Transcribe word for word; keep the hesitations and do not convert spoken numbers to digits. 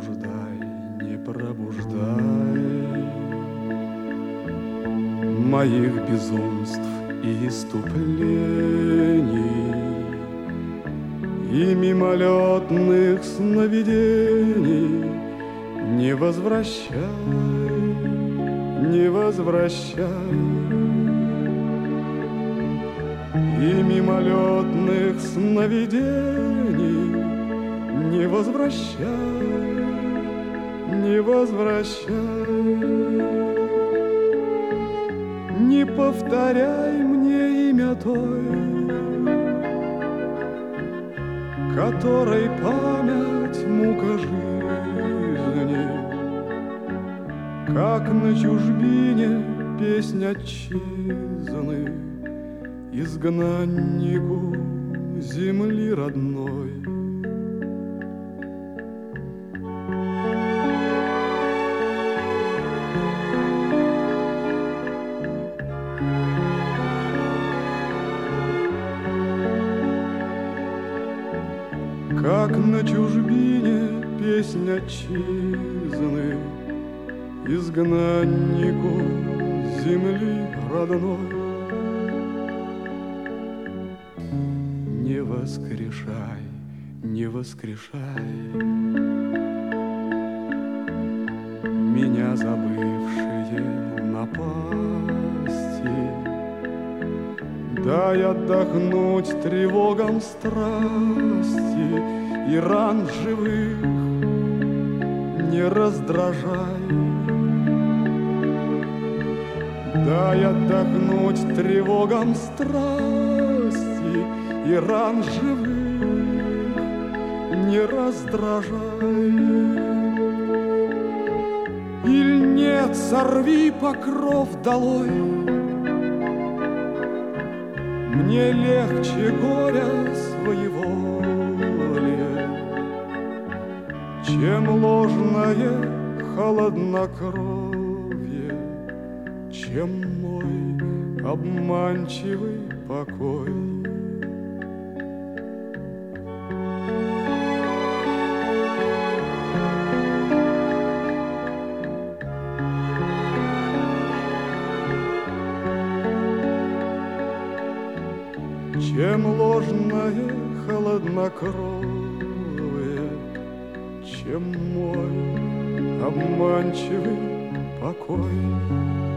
пробуждай, не пробуждай моих безумств и иступлений и мимолетных сновидений. Не возвращай, не возвращай и мимолетных сновидений. Не возвращай, не возвращай. Не повторяй мне имя той, которой память мука жизни, как на чужбине песнь отчизны, изгнаннику земли родной. Как на чужбине песнь отчизны, изгнаннику земли родной. Не воскрешай, не воскрешай меня, забывшие напасти. Дай отдохнуть тревогам страсти и ран живых не раздражай. Дай отдохнуть тревогам страсти и ран живых не раздражай. Иль нет, сорви покров долой, мне легче горя своеволие, чем ложное холоднокровие, чем мой обманчивый покой. Чем ложное холоднокровие, чем мой обманчивый покой.